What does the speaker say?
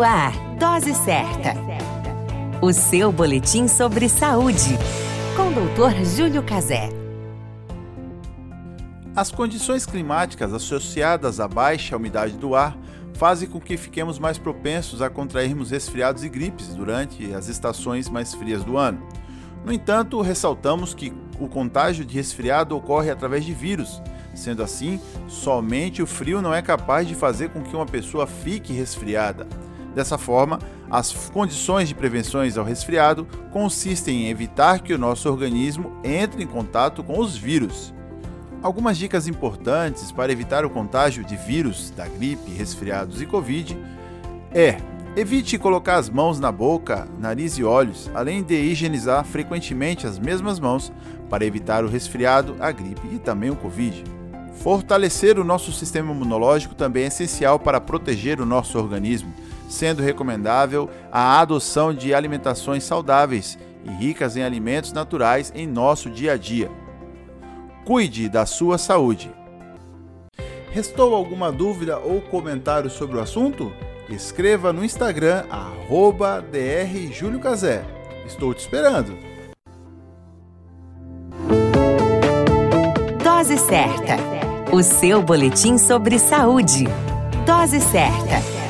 No ar, Dose Certa. O seu boletim sobre saúde. Com o Dr. Júlio Cazé. As condições climáticas associadas à baixa umidade do ar fazem com que fiquemos mais propensos a contrairmos resfriados e gripes durante as estações mais frias do ano. No entanto, ressaltamos que o contágio de resfriado ocorre através de vírus. Sendo assim, somente o frio não é capaz de fazer com que uma pessoa fique resfriada. Dessa forma, as condições de prevenções ao resfriado consistem em evitar que o nosso organismo entre em contato com os vírus. Algumas dicas importantes para evitar o contágio de vírus da gripe, resfriados e Covid evite colocar as mãos na boca, nariz e olhos, além de higienizar frequentemente as mesmas mãos para evitar o resfriado, a gripe e também o Covid. Fortalecer o nosso sistema imunológico também é essencial para proteger o nosso organismo, sendo recomendável a adoção de alimentações saudáveis e ricas em alimentos naturais em nosso dia a dia. Cuide da sua saúde. Restou alguma dúvida ou comentário sobre o assunto? Escreva no Instagram @drjuliocazé. Estou te esperando. Dose Certa. O seu boletim sobre saúde. Dose Certa.